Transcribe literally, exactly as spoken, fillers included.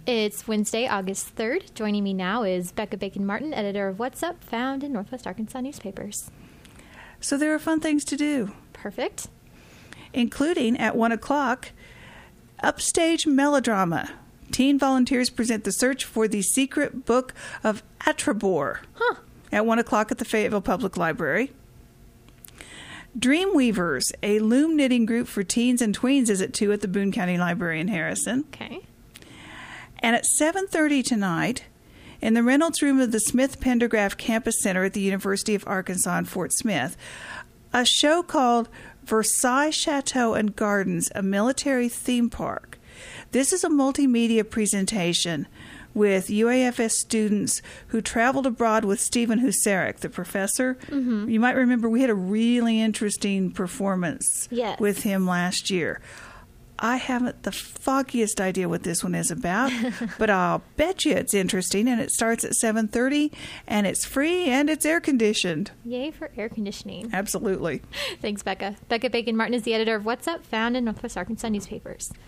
It's Wednesday, August third. Joining me now is Becca Bacon-Martin, editor of What's Up, found in Northwest Arkansas newspapers. So there are fun things to do. Perfect. Including, at one o'clock, Upstage Melodrama. Teen volunteers present the search for the secret book of Atrebor. Huh. At one o'clock at the Fayetteville Public Library. Dreamweavers, a loom knitting group for teens and tweens, is at two at the Boone County Library in Harrison. Okay. And at seven thirty tonight, in the Reynolds Room of the Smith Pendergraft Campus Center at the University of Arkansas in Fort Smith, a show called Versailles Chateau and Gardens, a military theme park. This is a multimedia presentation with U A F S students who traveled abroad with Stephen Husarek, the professor. Mm-hmm. You might remember we had a really interesting performance yes. with him last year. I haven't the foggiest idea what this one is about, but I'll bet you it's interesting, and it starts at seven thirty, and it's free, and it's air-conditioned. Yay for air conditioning. Absolutely. Thanks, Becca. Becca Bacon-Martin is the editor of What's Up, found in Northwest Arkansas newspapers.